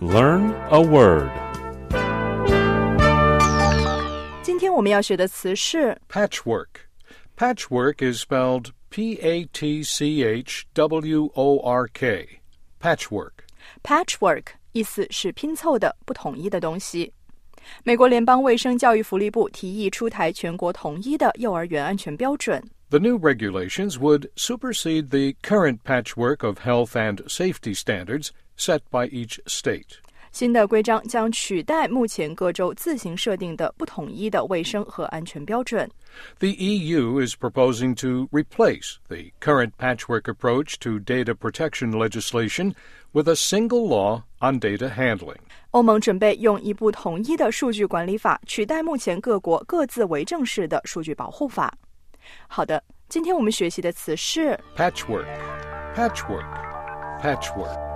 Learn a word. 今天我们要学的词是 Patchwork. Patchwork is spelled P-A-T-C-H-W-O-R-K. Patchwork. patchwork， 意思是拼凑的、不统一的东西。美国联邦卫生教育福利部提议出台全国统一的幼儿园安全标准。 The new regulations would supersede the current patchwork of health and safety standards set by each state. 新的规章将取代目前各州自行设定的不统一的卫生和安全标准。 The EU is proposing to replace the current patchwork approach to data protection legislation with a single law on data handling. 欧盟准备用一部统一的数据管理法取代目前各国各自为政式的数据保护法。好的，今天我们学习的词是 Patchwork. Patchwork. Patchwork.